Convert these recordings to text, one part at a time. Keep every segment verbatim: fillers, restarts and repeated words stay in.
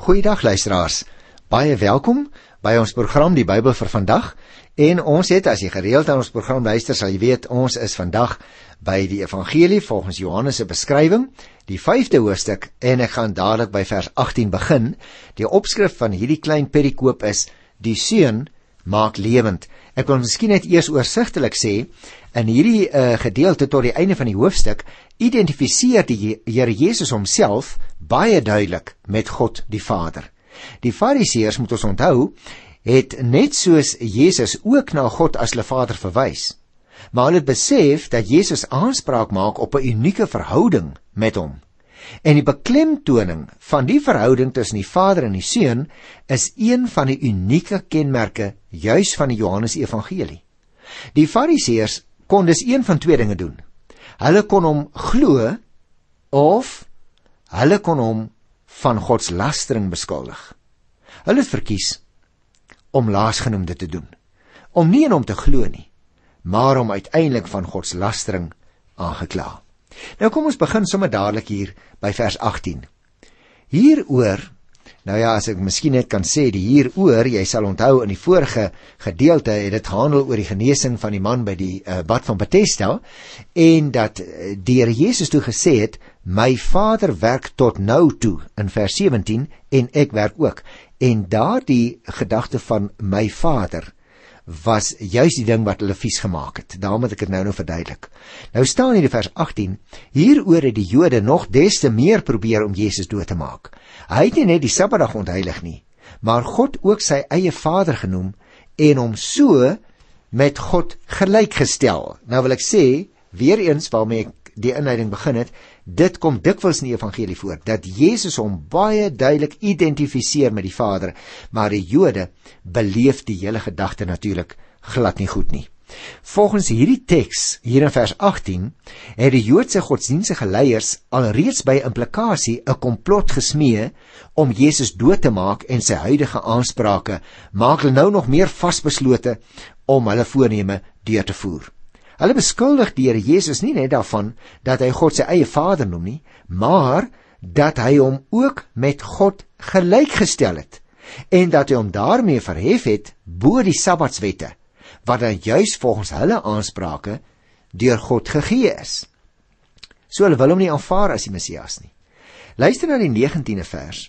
Goeiedag luisteraars, baie welkom by ons program Die Bybel vir vandag. En ons het, as jy gereeld aan ons program luister, sal jy weet, ons is vandag by die Evangelie volgens Johannes se beskrywing, die vyfde hoofstuk, en ek gaan dadelik by vers agttien begin. Die opskrif van hierdie klein perikoop is, die Seun maak lewend. Ek wil miskien net eers oorsigtelik sê, in hierdie uh, gedeelte tot die einde van die hoofstuk, identifiseer die Here Jesus homself baie duidelik met God die Vader. Die Fariseërs, moet ons onthou, het net soos Jesus ook na God as hulle Vader verwys. Maar hulle het besef dat Jesus aanspraak maak op 'n unieke verhouding met hom. En die beklemtoning van die verhouding tussen die Vader en die Seun is een van die unieke kenmerke juis van die Johannes Evangelie. Die Fariseërs kon dus een van twee dinge doen. Hulle kon hom glo of hulle kon hom van godslastering beskuldig. Hulle het verkies om laasgenoemde te doen, om nie in hom te glo nie, maar om uiteindelik van godslastering aangekla. Nou kom ons begin sommer dadelik hier by vers agttien. Hieroor, nou ja, as ek miskien net kan sê, die hieroor, jy sal onthou in die vorige gedeelte het dit gehandel oor die genesing van die man by die uh, bad van Bethesda, en dat uh, die Here Jesus toe gesê het, my Vader werk tot nou toe, in vers sewentien, en ek werk ook. En daardie gedagte van my Vader was juis die ding wat hulle vies gemaak het. Daarom het ek dit nou nou verduidelik. Nou staan hier in vers agttien, hieroor het die Jode nog des te meer probeer om Jesus dood te maak. Hy het nie net die Sabbatdag ontheilig nie, maar God ook sy eie Vader genoem en hom so met God gelijkgestel. Nou wil ek sê, weer eens waarmee ek die inleiding begin het, dit kom dikwels in die evangelie voor, dat Jezus hom baie duidelik identifiseer met die Vader, maar die Jode beleef die hele gedagte natuurlik glad nie goed nie. Volgens hierdie teks, hier in vers agttien, het die Joodse godsdienstige leiers alreeds by implikasie 'n komplot gesmee om Jesus dood te maak en sy huidige aansprake maak hulle nou nog meer vasbeslote om hulle voorneme deur te voer. Hulle beskuldig die Here Jesus nie net daarvan dat hy God sy eie Vader noem nie, maar dat hy hom ook met God gelijkgestel het en dat hy hom daarmee verhef het bo die Sabbatswette, wat dan juis volgens hulle aansprake deur God gegee is. So hulle wil hom nie aanvaar as die Messias nie. Luister na die negentiende vers.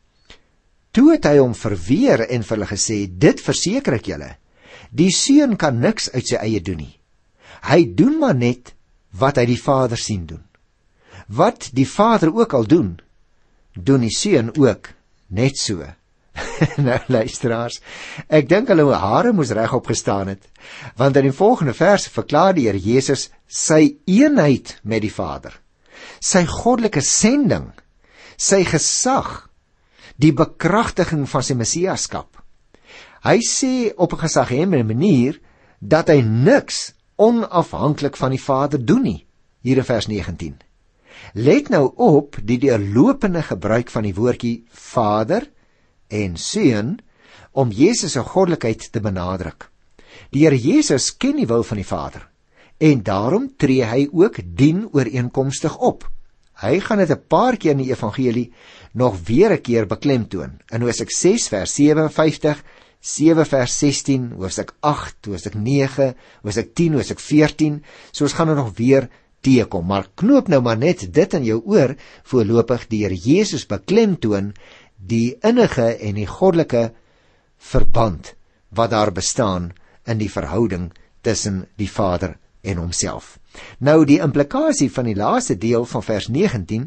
Toe het hy hom verweer en vir hulle gesê, dit verseker ek julle, die Seun kan niks uit sy eie doen nie. Hy doen maar net wat hy die Vader sien doen. Wat die Vader ook al doen, doen die Seun ook net so. Nou luisteraars, ek dink hulle hare moes regop gestaan het, want in die volgende vers verklaar die Here Jesus sy eenheid met die Vader, sy goddelike sending, sy gesag, die bekragtiging van sy messiaskap. Hy sê op 'n gesaghebende manier dat hy niks onafhanklik van die Vader doen nie, hier in vers negentien. Let nou op die deurlopende gebruik van die woordjie Vader en Seun om Jesus se goddelikheid te benadruk. Die Here Jesus ken die wil van die Vader en daarom tree hy ook dienooreenkomstig op. Hy gaan dit 'n paar keer in die evangelie nog weer 'n keer beklemtoon. In Hoofstuk ses vers sewenvyftig, sewe vers sestien, Hoofstuk agt, Hoofstuk nege, Hoofstuk tien, Hoofstuk veertien, so ons gaan er nog weer teekom, maar knoop nou maar net dit in jou oor, voorlopig die Here Jesus beklemtoon die innige en die goddelike verband wat daar bestaan in die verhouding tussen die Vader en homself. Nou die implikasie van die laaste deel van vers negentien,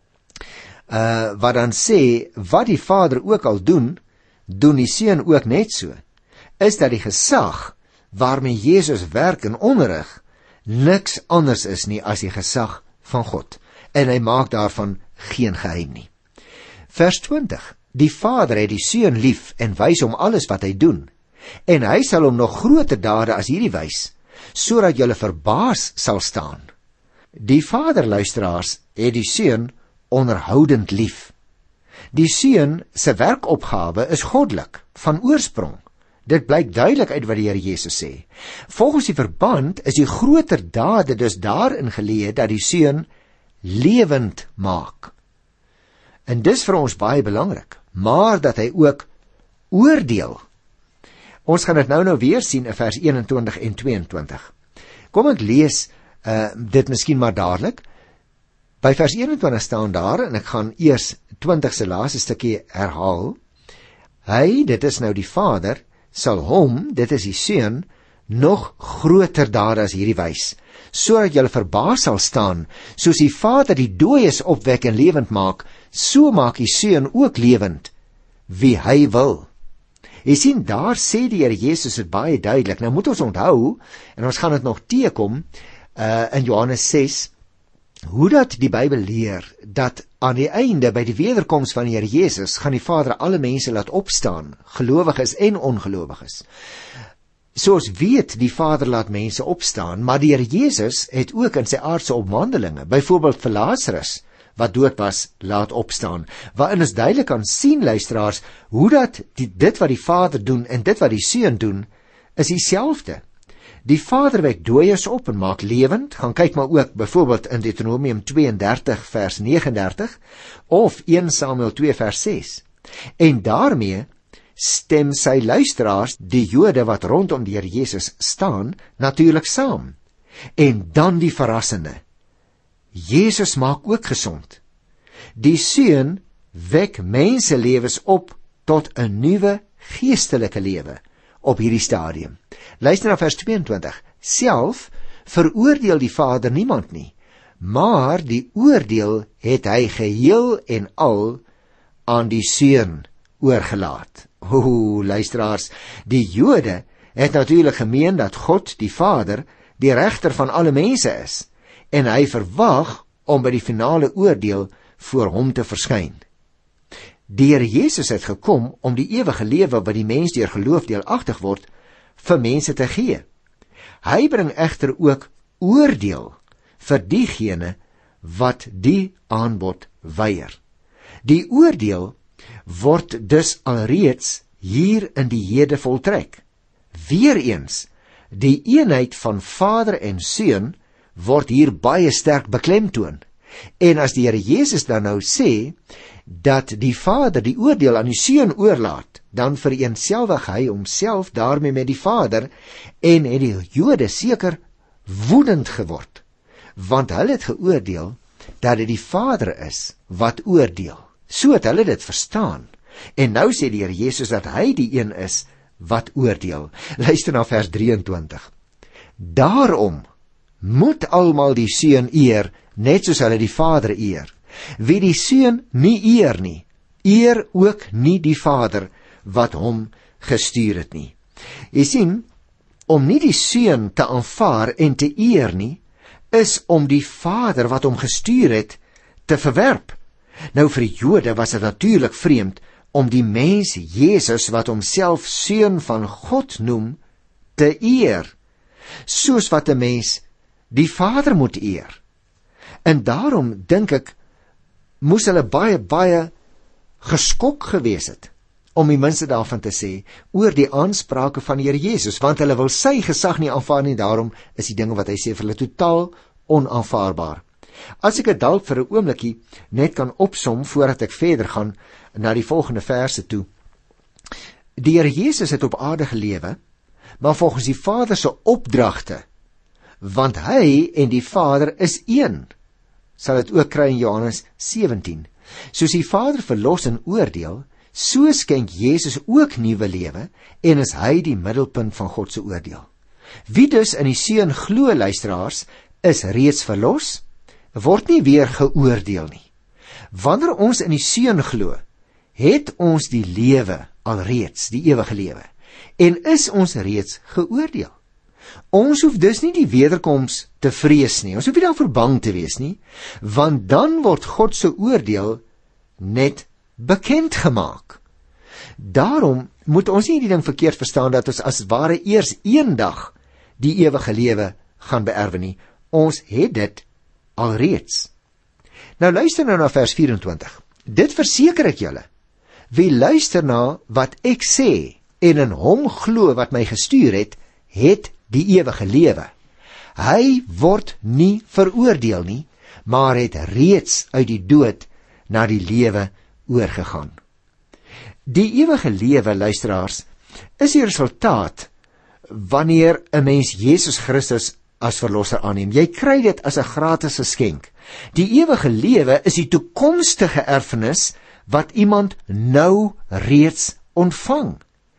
uh, wat dan sê, wat die Vader ook al doen, doen die Seun ook net so, is dat die gesag waarmee Jesus werk en onderrig niks anders is nie as die gesag van God, en hy maak daarvan geen geheim nie. Vers twintig, die Vader het die Seun lief en wys hom alles wat hy doen, en hy sal hom nog groter dade as hierdie wys, sodat julle verbaas sal staan. Die Vader, luisteraars, het die Seun onderhoudend lief. Die Seun se werkopgawe is goddelik, van oorsprong. Dit blyk duidelik uit wat die Here Jesus sê. Volgens die verband is die groter dade dus daarin geleë dat die Seun lewend maak. En dis vir ons baie belangrik. maar dat hy ook oordeel. Ons gaan dit nou nou weer sien in vers eenentwintig en tweeëntwintig. Kom ek lees uh, dit miskien maar dadelik. By vers eenentwintig staan daar, en ek gaan eers twintig se laaste stukkie herhaal. Hy, dit is nou die Vader, sal hom, dit is die Seun, nog groter dade as hierdie wys, sodat julle verbaas sal staan, soos die Vader die dooies opwek en lewend maak, so maak die Seun ook lewend, wie hy wil. Jy sien, daar sê die Here Jesus het baie duidelik. Nou moet ons onthou, en ons gaan dit nog teekom, uh, in Johannes ses, hoe dat die Bybel leer, dat aan die einde, by die wederkoms van die Here Jesus, gaan die Vader alle mense laat opstaan, gelowiges en ongelowiges. Soos weet, die Vader laat mense opstaan, maar die Here Jesus het ook in sy aardse opwandelinge, byvoorbeeld vir Lazarus, wat dood was, laat opstaan, waarin ons duidelik kan sien, luisteraars, hoe dat die, dit wat die Vader doen en dit wat die Seun doen, is dieselfde. Die Vader wek dooies op en maak lewend, gaan kyk maar ook byvoorbeeld in Deuteronomium tweeëndertig vers negenendertig, of een Samuel twee vers ses. En daarmee stem sy luisteraars, die Jode wat rondom die Here Jesus staan, natuurlik saam. En dan die verrassende, Jesus maak ook gesond. Die Seun wek menselewens op tot 'n nuwe geestelike lewe op hierdie stadium. Luister na vers tweeëntwintig. Self veroordeel die Vader niemand nie, maar die oordeel het hy geheel en al aan die Seun oorgelaat. O, luisteraars, die Jode het natuurlik gemeen dat God, die Vader, die regter van alle mense is, en hy verwag om by die finale oordeel voor hom te verskyn. Die Here Jesus het gekom om die ewige lewe wat die mens deur geloof deelagtig word, vir mense te gee. Hy bring egter ook oordeel vir diegene wat die aanbod weier. Die oordeel word dus alreeds hier in die hede voltrek. Weereens, die eenheid van Vader en Seun word hier baie sterk beklemtoon. En as die Here Jesus dan nou sê, dat die Vader die oordeel aan die Seun oorlaat, dan vereenselwig hy homself daarmee met die Vader, en het die Jode seker woedend geword, want hulle het geoordeel, dat dit die Vader is, wat oordeel. So het hulle dit verstaan, en nou sê die Here Jesus, dat hy die een is, wat oordeel. Luister na vers drieëntwintig. Daarom moet almal die Seun eer, net soos hulle die Vader eer. Wie die Seun nie eer nie, eer ook nie die Vader, wat hom gestuur het nie. Jy sien, om nie die Seun te aanvaar en te eer nie, is om die Vader wat hom gestuur het, te verwerp. Nou vir die Jode was dit natuurlik vreemd om die mens Jesus, wat homself Seun van God noem, te eer, soos wat 'n mens die Vader moet eer. En daarom dink ek, moes hulle baie, baie geskok gewees het, om die minste daarvan te sê, oor die aansprake van die Here Jesus, want hulle wil sy gesag nie aanvaar nie, daarom is die dinge wat hy sê vir hulle totaal onaanvaarbaar. As ek dit dalk vir 'n oombliekie net kan opsom, voordat ek verder gaan na die volgende verse toe. Die Here Jesus het op aarde gelewe, maar volgens die Vader se opdragte, want hy en die Vader is een, sal dit ook kry in Johannes sewentien. Soos die Vader verlos en oordeel, so skenk Jesus ook nuwe lewe, en is hy die middelpunt van God se oordeel. Wie dus in die Seun glo, luisteraars, is reeds verlos, word nie weer geoordeel nie. Wanneer ons in die Seun glo, het ons die lewe alreeds, die ewige lewe, en is ons reeds geoordeel. Ons hoef dus nie die wederkoms te vrees nie, ons hoef nie daarvoor bang te wees nie, want dan word God se oordeel net bekend gemaak. Daarom moet ons nie die ding verkeerd verstaan, dat ons as ware eers eendag die ewige lewe gaan beerwe nie. Ons het dit alreeds. Nou luister nou na vers vyf-en-twintig. Dit verseker ek julle, wie luister na wat ek sê, en in hom glo wat my gestuur het, het die ewige lewe. Hy word nie veroordeel nie, maar het reeds uit die dood na die lewe oorgegaan. Die ewige lewe, luisteraars, is die resultaat wanneer 'n mens Jesus Christus as verlosser aanneem. Jy kry dit as 'n gratis geskenk. Die ewige lewe is die toekomstige erfenis wat iemand nou reeds ontvang.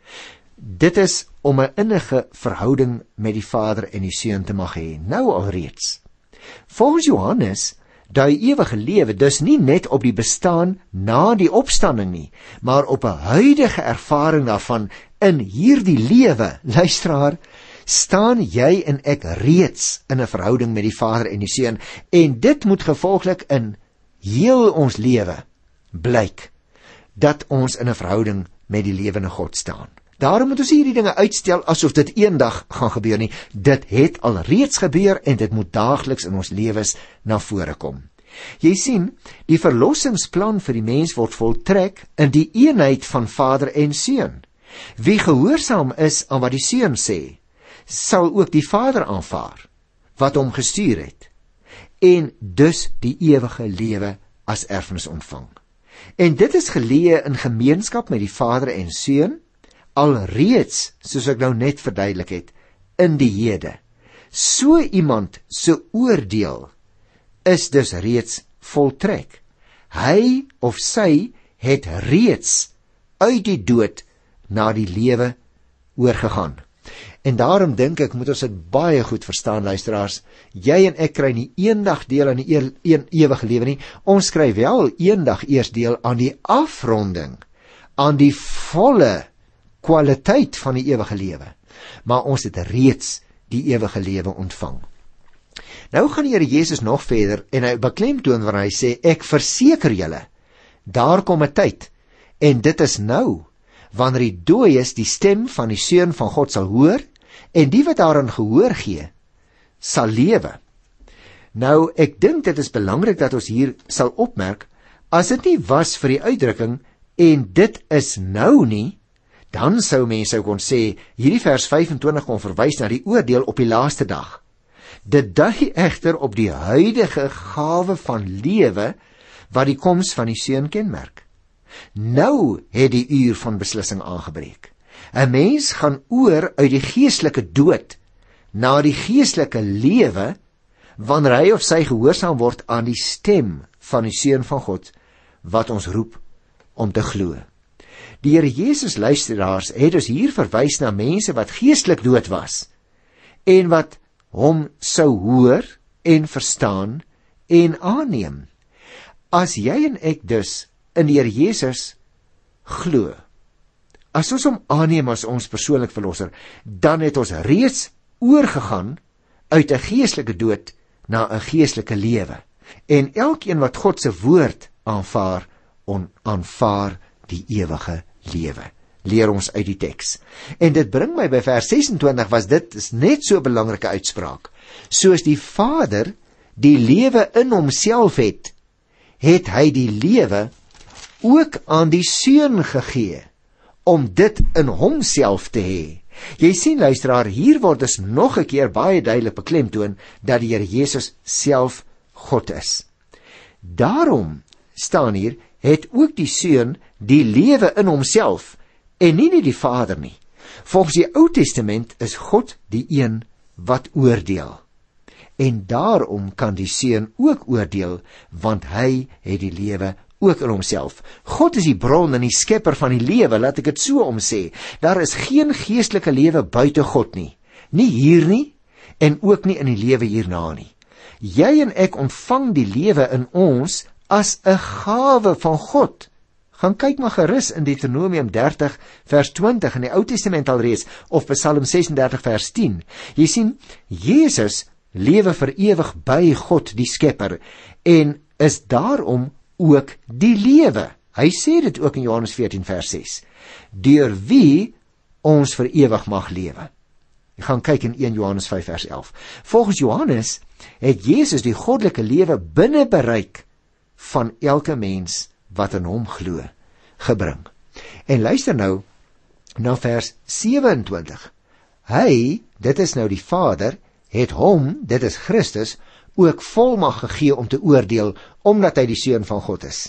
Dit is om 'n innige verhouding met die Vader en die Seun te mag hê, nou alreeds. Volgens Johannes dui ewige lewe dus nie net op die bestaan na die opstanding nie, maar op 'n huidige ervaring daarvan in hierdie lewe. Luisteraar, staan jy en ek reeds in 'n verhouding met die Vader en die Seun, en dit moet gevolglik in heel ons lewe blyk dat ons in 'n verhouding met die lewende God staan. Daarom moet ons hierdie dinge uitstel asof dit eendag gaan gebeur nie. Dit het al reeds gebeur en dit moet daagliks in ons lewens na vore kom. Jy sien, die verlossingsplan vir die mens word voltrek in die eenheid van Vader en Seun. Wie gehoorsaam is aan wat die Seun sê, sal ook die Vader aanvaar wat hom gestuur het, en dus die ewige lewe as erfenis ontvang. En dit is geleë in gemeenskap met die Vader en Seun, alreeds, soos ek nou net verduidelik het, in die hede. So iemand se oordeel is dus reeds voltrek. Hy of sy het reeds uit die dood na die lewe oorgegaan. En daarom dink ek, moet ons dit baie goed verstaan, luisteraars. Jy en ek kry nie eendag deel aan die een, een ewige lewe nie. Ons kry wel eendag eers deel aan die afronding, aan die volle kwaliteit van die ewige lewe. Maar ons het reeds die ewige lewe ontvang. Nou gaan die Here Jesus nog verder en hy beklemtoon wanneer hy sê, ek verseker julle, daar kom 'n tyd, en dit is nou, wanneer die dooies die stem van die Seun van God sal hoor, en die wat daarin gehoor gee, sal lewe. Nou, ek dink dit is belangrik dat ons hier sal opmerk, as dit nie was vir die uitdrukking, en dit is nou nie, dan sou mense kon sê, hierdie vers vyf-en-twintig kon verwys na die oordeel op die laaste dag. Dit dui egter op die huidige gawe van lewe, wat die koms van die Seun kenmerk. Nou het die uur van beslissing aangebreek. 'n Mens gaan oor uit die geestelike dood na die geestelike lewe, wanneer hy of sy gehoorsaam word aan die stem van die Seun van God, wat ons roep om te glo. Die Here Jesus, luisteraars, het dus hier verwys na mense wat geestelik dood was, en wat hom sou hoor en verstaan en aanneem. As jy en ek dus in die Here Jesus glo, as ons hom aanneem as ons persoonlik verlosser, dan het ons reeds oorgegaan uit 'n geestelike dood na 'n geestelike lewe. En elkeen wat God se woord aanvaar, on, aanvaar die ewige lewe. Leer ons uit die teks. En dit bring my by vers ses-en-twintig, was dit is net so 'n belangrike uitspraak. Soos die Vader die lewe in homself het, het hy die lewe ook aan die Seun gegee, om dit in homself te hê. Jy sien, luisteraar, hier word dus nog 'n keer baie duidelik beklemtoon dat die Here Jesus self God is. Daarom staan hier, het ook die Seun die lewe in homself, en nie net die Vader nie. Volgens die Ou Testament is God die een wat oordeel. En daarom kan die Seun ook oordeel, want hy het die lewe ook in homself. God is die bron en die skepper van die lewe, laat ek dit so omsê. Daar is geen geestelike lewe buite God nie. Nie hier nie, en ook nie in die lewe hierna nie. Jy en ek ontvang die lewe in ons as 'n gawe van God. Gaan kyk maar gerus in Deuteronomium dertig vers twintig in die Ou Testament alreeds, of Psalm ses-en-dertig vers tien. Jy sien, Jesus lewe vir ewig by God die Skepper, en is daarom ook die lewe. Hy sê dit ook in Johannes veertien vers ses. Deur wie ons vir ewig mag lewe. Jy gaan kyk in een Johannes vyf vers elf. Volgens Johannes het Jesus die goddelike lewe binne bereik van elke mens wat in hom glo, gebring. En luister nou na vers sewe-en-twintig. Hy, dit is nou die Vader, het hom, dit is Christus, ook volmag gegee om te oordeel, omdat hy die Seun van God is.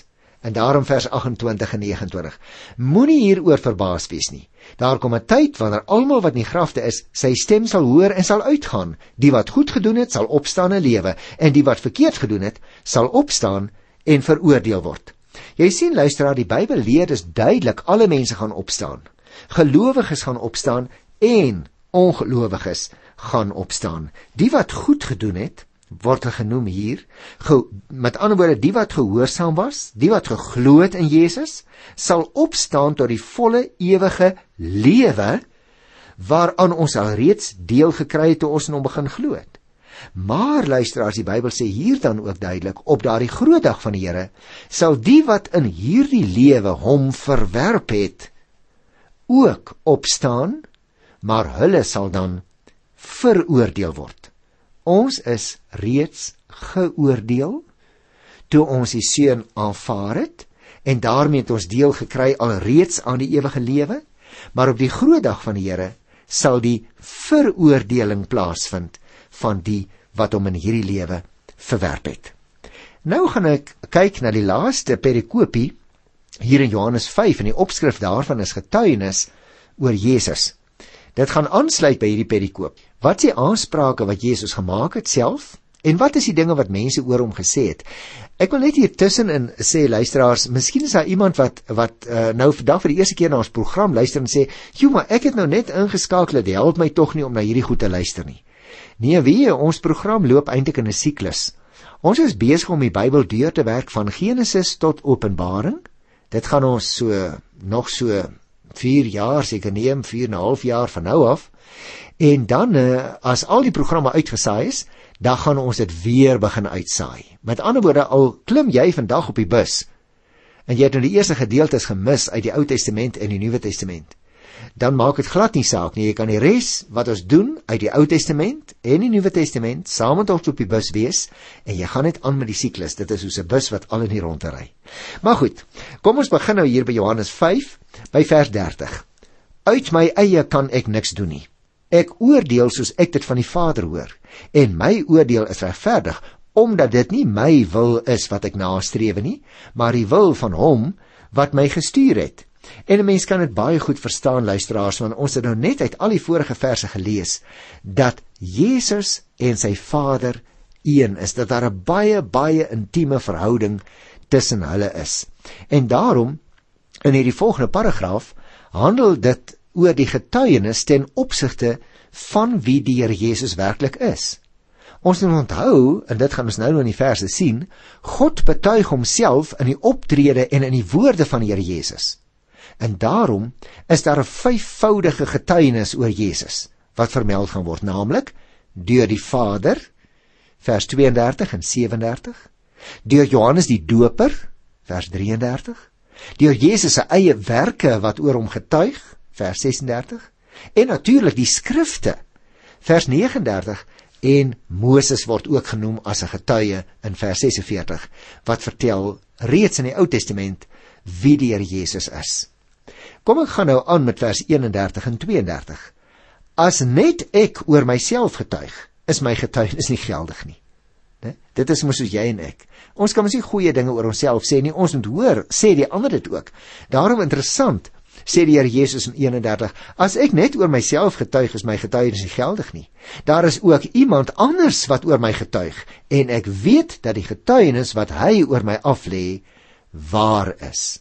En daarom vers agt-en-twintig en negenentwintig. Moenie hieroor verbaas wees nie. Daar kom 'n tyd wanneer almal wat in die grafte is, sy stem sal hoor en sal uitgaan. Die wat goed gedoen het, sal opstaan en lewe, en die wat verkeerd gedoen het, sal opstaan en veroordeel word. Jy sien, luisteraar, die Bybel leer dis duidelik, alle mense gaan opstaan. Gelowiges gaan opstaan en ongelowiges gaan opstaan. Die wat goed gedoen het, word genoem hier, ge, met ander woorde, die wat gehoorsaam was, die wat geglo het in Jesus, sal opstaan tot die volle ewige lewe, waaraan ons al reeds deel gekry het toe ons in hom begin glo het. Maar luisteraars, die Bybel sê hier dan ook duidelik, op daardie groot dag van die Here, sal die wat in hierdie lewe hom verwerp het, ook opstaan, maar hulle sal dan veroordeel word. Ons is reeds geoordeel, toe ons die Seun aanvaar het, en daarmee het ons deel gekry alreeds aan die ewige lewe, maar op die groot dag van die Here, sal die veroordeling plaasvind, van die wat hom in hierdie lewe verwerp het. Nou gaan ek kyk na die laaste perikopie, hier in Johannes vyf, en die opskrif daarvan is getuienis oor Jesus. Dit gaan aansluit by hierdie perikoop. Wat is die aansprake wat Jesus gemaak het self, en wat is die dinge wat mense oor hom gesê het? Ek wil net hier tussenin sê, luisteraars, miskien is daar iemand wat, wat uh, nou vandag vir die eerste keer na ons program luister en sê, joh, maar ek het nou net ingeskakel, dit help my tog nie om na hierdie goed te luister nie. Nee, wie, ons program loop eintlik in 'n siklus. Ons is besig om die Bybel deur te werk van Genesis tot Openbaring. Dit gaan ons so, nog so vier jaar seker neem, vier en 'n half jaar van nou af. En dan, uh, as al die programme uitgesaai is, dan gaan ons dit weer begin uitsaai. Met ander woorde, al klim jy vandag op die bus, en jy het nou die eerste gedeeltes gemis uit die Ou Testament en die Nuwe Testament, dan maak het glad nie saak nie. Jy kan die res wat ons doen uit die Ou Testament en die Nuwe Testament saam met ons op die bus wees, en jy gaan net aan met die siklus. Dit is soos 'n bus wat al in die rondte ry. Maar goed, kom ons begin nou hier by Johannes vyf, by vers dertig. Uit my eie kan ek niks doen nie. Ek oordeel soos ek dit van die Vader hoor, en my oordeel is regverdig, omdat dit nie my wil is wat ek nastrewe nie, maar die wil van hom wat my gestuur het. En 'n mens kan dit baie goed verstaan, luisteraars, want ons het nou net uit al die vorige verse gelees, dat Jesus en sy Vader een is, dat daar 'n baie, baie intieme verhouding tussen hulle is. En daarom, in hierdie volgende paragraaf, handel dit oor die getuienis ten opsigte van wie die Here Jesus werklik is. Ons moet onthou, en dit gaan ons nou in die verse sien, God betuig homself in die optrede en in die woorde van die Here Jesus. En daarom is daar 'n vyfvoudige getuienis oor Jesus, wat vermeld gaan word, naamlik deur die Vader, vers tweeëndertig en sewendertig, deur Johannes die Doper, vers drieëndertig, deur Jesus se eie werke wat oor hom getuig, vers sesendertig, en natuurlik die skrifte, vers negenendertig, en Moses word ook genoem as 'n getuie in vers sesenveertig, wat vertel reeds in die Ou Testament wie die Here Jesus is. Kom ek gaan nou aan met vers eenendertig en tweeëndertig. As net ek oor myself getuig, is my getuienis nie geldig nie. Ne? Dit is mos soos jy en ek. Ons kan mos nie goeie dinge oor onsself sê nie, ons moet hoor, sê die ander dit ook. Daarom interessant, sê die Here Jesus in eenendertig, as ek net oor myself getuig, is my getuienis nie geldig nie. Daar is ook iemand anders wat oor my getuig, en ek weet dat die getuienis wat hy oor my aflê, waar is.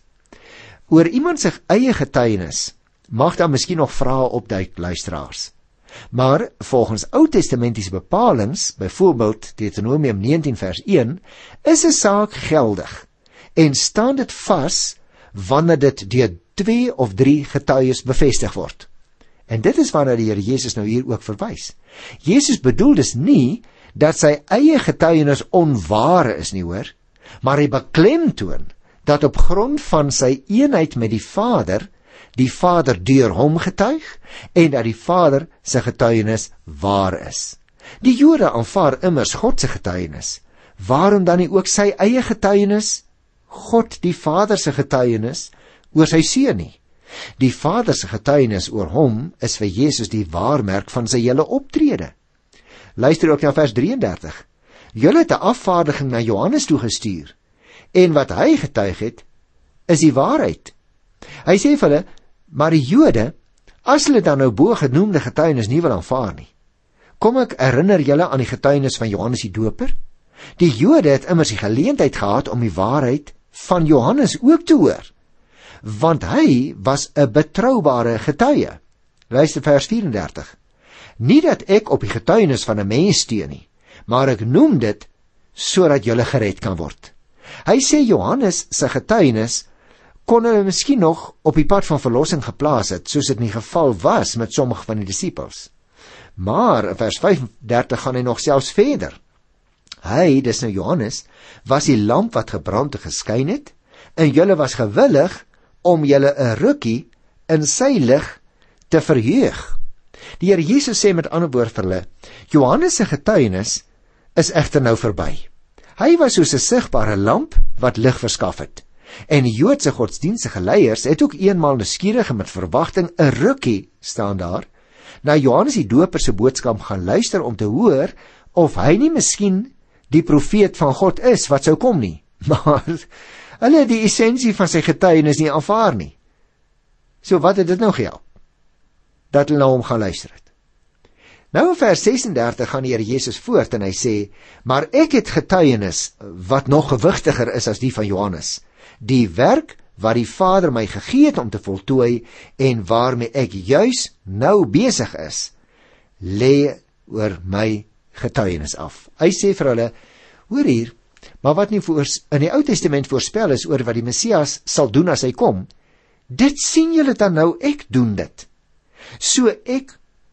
Oor iemand se eie getuienis mag daar miskien nog vrae opduik, luisteraars. Maar volgens Ou Testamentiese bepalings, byvoorbeeld Deuteronomium negentien vers een, is 'n saak geldig en staan dit vas wanneer dit deur twee of drie getuies bevestig word. En dit is waarna die Here Jesus nou hier ook verwys. Jesus bedoel dus nie dat sy eie getuienis onware is nie, hoor, maar hy beklemtoon dat op grond van sy eenheid met die Vader, die Vader deur hom getuig, en dat die Vader sy getuienis waar is. Die Jode aanvaar immers God se getuienis. Waarom dan nie ook sy eie getuienis, God die Vader se getuienis, oor sy Seun nie? Die Vader se getuienis oor hom is vir Jesus die waarmerk van sy hele optrede. Luister ook na vers drieëndertig. Julle het 'n afvaardiging na Johannes toe gestuur, en wat hy getuig het, is die waarheid. Hy sê vir hulle, maar die Jode, as hulle dan nou bo genoemde getuienis nie wil aanvaar nie, kom ek herinner julle aan die getuienis van Johannes die Doper. Die Jode het immers die geleentheid gehad om die waarheid van Johannes ook te hoor, want hy was 'n betroubare getuie. Luister vers vyf-en-dertig. Nie dat ek op die getuienis van 'n mens steun nie, maar ek noem dit sodat julle gered kan word. Hy sê Johannes se getuienis kon hulle miskien nog op die pad van verlossing geplaas het, soos dit in die geval was met sommige van die disippels. Maar in vers vyf-en-dertig gaan hy nog selfs verder. Hy, dis nou Johannes, was die lamp wat gebrand en geskyn het, en julle was gewillig om julle 'n rukkie in sy lig te verheug. Die Here Jesus sê met ander woorde vir hulle, Johannes se getuienis is egter nou verby. Hy was soos 'n sigbare lamp wat lig verskaf het. En die Joodse godsdienstige leiers het ook eenmaal nuuskierig en met verwagting 'n rukkie, staan daar, na Johannes die Doper se boodskap gaan luister om te hoor of hy nie miskien die profeet van God is wat sou kom nie. Maar hulle het die essensie van sy getuienis nie aanvaar nie. So wat het dit nou gehelp? Dat hulle na hom gaan luister het. Nou in vers ses-en-dertig gaan die Here Jesus voort en hy sê, maar ek het getuienis wat nog gewigtiger is as die van Johannes. Die werk wat die Vader my gegee het om te voltooi en waarmee ek juis nou besig is, lê oor my getuienis af. Hy sê vir hulle, hoor hier, maar wat nie voors, in die Ou Testament voorspel is oor wat die Messias sal doen as hy kom, dit sien julle dan nou, ek doen dit. So ek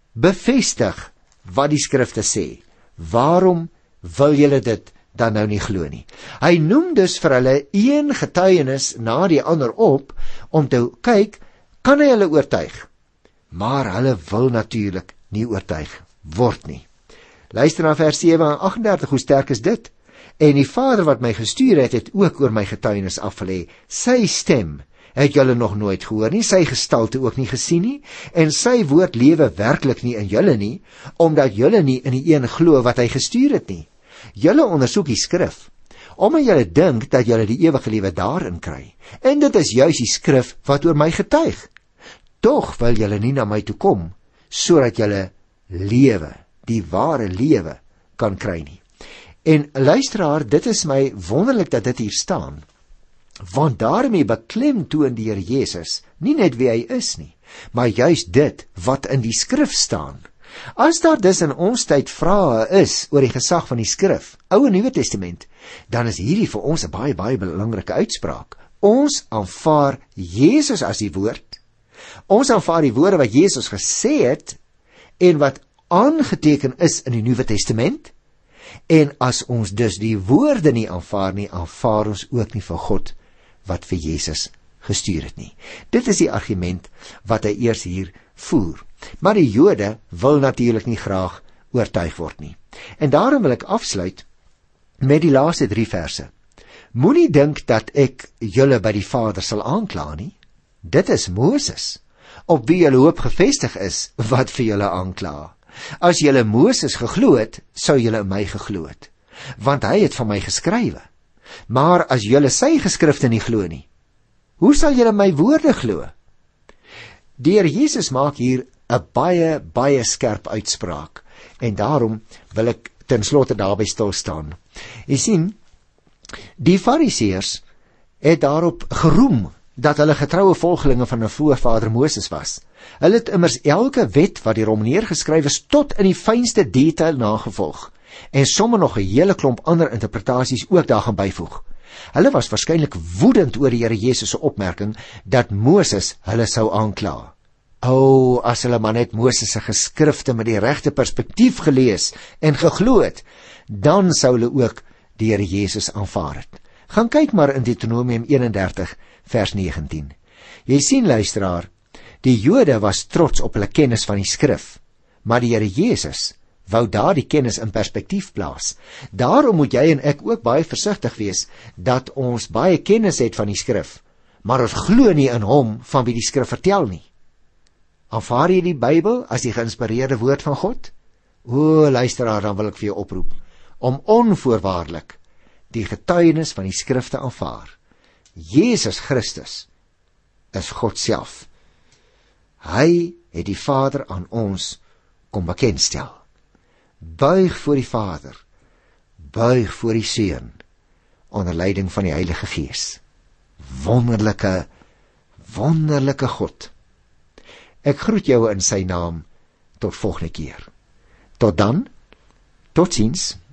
bevestig wat die skrifte sê. Waarom wil julle dit dan nou nie glo nie? Hy noem dus vir hulle een getuienis na die ander op, om te kyk, kan hy hulle oortuig? Maar hulle wil natuurlik nie oortuig word nie. Luister na vers sewe en agt-en-dertig, hoe sterk is dit? En die Vader wat my gestuur het, het ook oor my getuienis afgelê. Sy stem het julle nog nooit gehoor nie, sy gestalte ook nie gesien nie, en sy woord lewe werklik nie in julle nie, omdat julle nie in die een glo wat hy gestuur het nie. Julle ondersoek die skrif, omdat julle dink dat julle die ewige lewe daarin kry, en dit is juis die skrif wat oor my getuig. Tog wil julle nie na my toe kom, sodat julle lewe, die ware lewe, kan kry nie. En luisteraar, dit is my wonderlik dat dit hier staan, want daarmee beklemtoon die Here Jesus nie net wie hy is nie, maar juist dit wat in die skrif staan. As daar dus in ons tyd vrae is oor die gesag van die skrif, Ou en Nuwe Testament, dan is hierdie vir ons 'n baie baie belangrike uitspraak. Ons aanvaar Jesus as die woord. Ons aanvaar die woorde wat Jesus gesê het en wat aangeteken is in die Nuwe Testament. En as ons dus die woorde nie aanvaar nie, aanvaar ons ook nie vir God wat vir Jesus gestuur het nie. Dit is die argument wat hy eers hier voer. Maar die Jode wil natuurlik nie graag oortuig word nie. En daarom wil ek afsluit met die laaste drie verse. Moenie dink dat ek julle by die Vader sal aankla nie. Dit is Moses, op wie julle hoop gevestig is, wat vir julle aankla. As julle Moses geglo het, sou julle in my geglo het, want hy het van my geskrywe. Maar as julle sy geskrifte nie glo nie, hoe sal julle my woorde glo? Die Here Jesus maak hier 'n baie, baie skerp uitspraak, en daarom wil ek ten slotte daarby stil staan. Jy sien, die Fariseërs het daarop geroem dat hulle getroue volgelinge van 'n voorvader Moses was. Hulle het immers elke wet wat hierom neergeskryf is tot in die fynste detail nagevolg, en sommer nog 'n hele klomp ander interpretasies ook daar gaan byvoeg. Hulle was waarskynlik woedend oor die Here Jesus se opmerking dat Moses hulle sou aankla. O, as hulle maar net Moses se geskrifte met die regte perspektief gelees en geglo het, dan sou hulle ook die Here Jesus aanvaar het. Gaan kyk maar in Deuteronomium eenendertig vers negentien. Jy sien, luisteraar, die Jode was trots op hulle kennis van die skrif, maar die Here Jesus wou daardie kennis in perspektief plaas. Daarom moet jy en ek ook baie versigtig wees dat ons baie kennis het van die skrif, maar ons glo nie in hom van wie die skrif vertel nie. Aanvaar jy die Bybel as die geïnspireerde woord van God? O, luisteraar, dan wil ek vir jou oproep om onvoorwaardelik die getuienis van die skrif te aanvaar. Jesus Christus is God self. Hy het die Vader aan ons kom bekendstel. Buig voor die Vader, buig voor die Seun, onder leiding van die Heilige Gees. Wonderlike, wonderlike God. Ek groet jou in sy naam, tot volgende keer. Tot dan, tot ziens.